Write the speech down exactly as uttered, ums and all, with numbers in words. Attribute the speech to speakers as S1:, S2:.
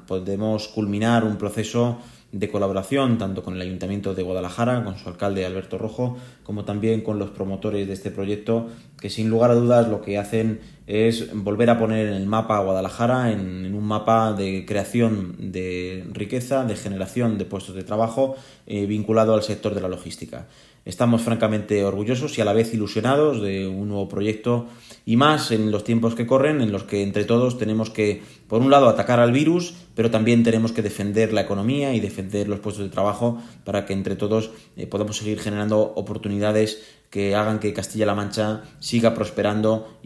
S1: podemos culminar un proceso de colaboración tanto con el Ayuntamiento de Guadalajara, con su alcalde Alberto Rojo, como también con los promotores de este proyecto, que sin lugar a dudas lo que hacen es volver a poner en el mapa a Guadalajara, en, en un mapa de creación de riqueza, de generación de puestos de trabajo eh, vinculado al sector de la logística. Estamos francamente orgullosos y a la vez ilusionados de un nuevo proyecto, y más en los tiempos que corren, en los que entre todos tenemos que, por un lado, atacar al virus, pero también tenemos que defender la economía y defender los puestos de trabajo para que entre todos eh, podamos seguir generando oportunidades que hagan que Castilla-La Mancha siga prosperando